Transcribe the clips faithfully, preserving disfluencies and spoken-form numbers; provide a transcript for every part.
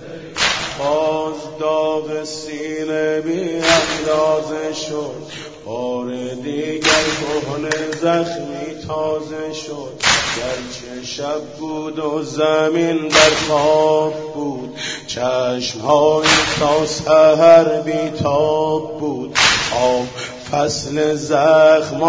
باز داغ سینه بی اندازه شد، بار دیگر کهنه زخمی تازه شد. گرچه شب بود و زمین در خواب بود، چشم‌های تا سحر بیتاب بود. آب فصل زخم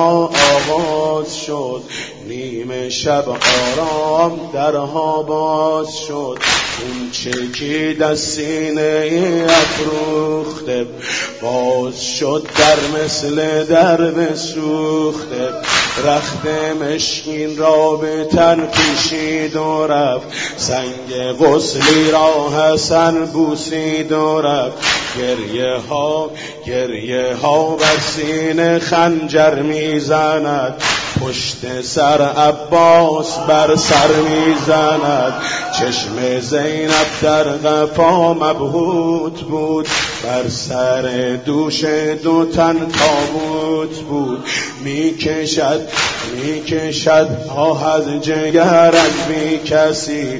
آغاز شد، نیمه شب آرام درها باز شد. اون چکی در سینه افروخته، باز شد در مثل درب سوخته. رخت مشکین را به تن کشید و رفت، سنگ غسلی را حسن بوسید و رفت. گریه ها گریه ها بر سینه خنجر میزند، پشت سر عباس بر سر میزند. چشم زینب در قفا مبهوت بود، بر سر دوش دو تن تابوت بود. میکشد میکشد آه از جگر از بی کسی،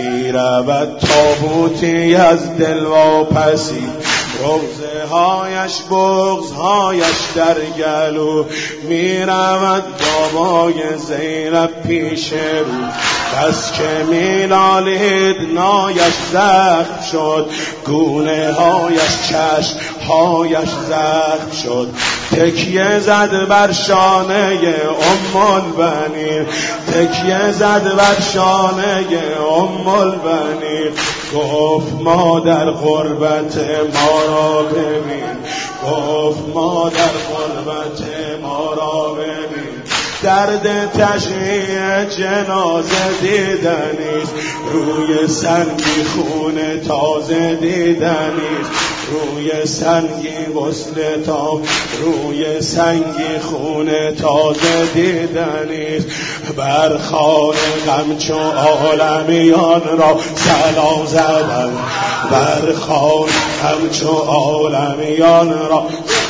میرود تابوتی از دل واپسی. روزه هایش بغض هایش در گلو، میرود بابای زینب پیش رو. بس که میلالید نایش زخم شد، گونه هایش چشم هایش زخم شد. تکیه زد بر شانه ام البنین، تکیه زد بر شانه ام البنین. گفت مادر غربت ما را ببین، گفت مادر غربت ما را ببین. درد تشریع جنازه دیدنیست، روی سنگی خون تازه دیدنیست. روی سنگی غسل تا روی سنگی خون تازه دیدنیست. بر خانه غم چو عالمیان را سلام زدن، بر خانه غم چو عالمیان را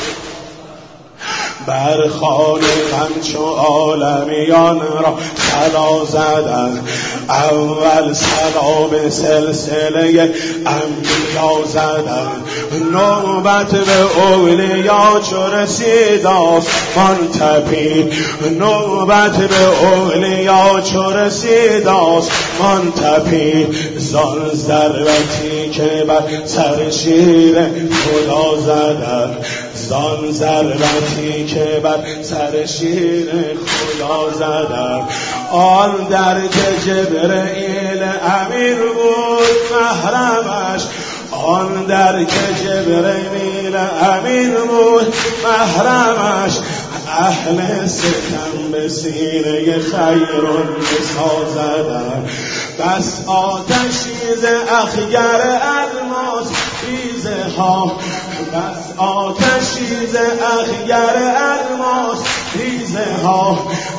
بر خانه همچو عالمیان را صلا زدن. اول سلام سلسله انبیا زدن، نوبت به اولیا چو رسید آسمان تپید، نوبت به اولیا چو رسید آسمان تپید. زان ضربتی که بر سر شیر خدا زدن، زان ضربتی که بر سر شیر خدا زدن. آن در که جبرئیل امیر بود محرمش، آن در که جبرئیل امیر بود محرمش. اهل ستم به سینه خیرالنسا زدن، بس آتشیز اخگر الماس ریزه ها، بس آتشیز اخگر الماس ریزه ها.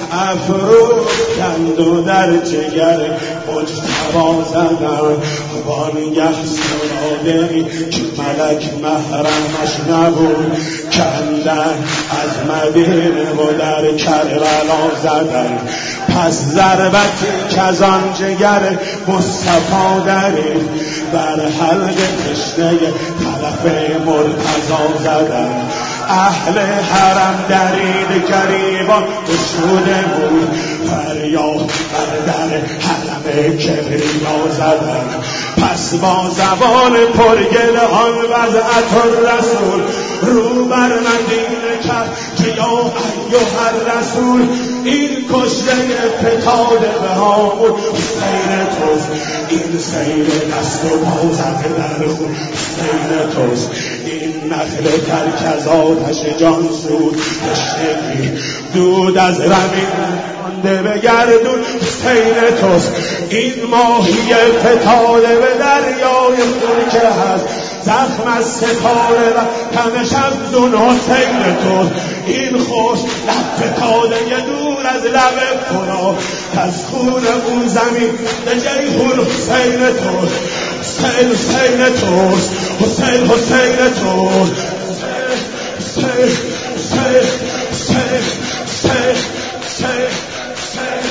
افروختند و در جگر مجتبی زدن. وانگه سراده‌ای که ملک محرمش نبود، کندن از مدینه و در کربلا زدن. پس ضربتی که از آن جگر مصطفی درید، بر حلق تشنه طرف مرتضی زدن. اهل حرم درید گریبان گشوده بود، فریاد بر در حرم کبریا زدن. پس با زبان پرگل آن وضعت الرسول، رو بر مدینه کرد که یا ایها الرسول. این کشته فتاده به هامون حسین توست، این سیر دست و پا زده در خون حسین توست. این نخل ترک از آتش جان سود تشنگی، دود از رمین مانده به گردون حسین توست. این ماهی فتاده به دریای خون که هست، زخم از ستاره و تمش از دون حسین توست. این خوش لب فتاده دور از لب فرا، از خون اون زمین به جیهون حسین توست. حسین حسین توست، حسین حسین توست، حسین حسین حسین حسین حسین حسین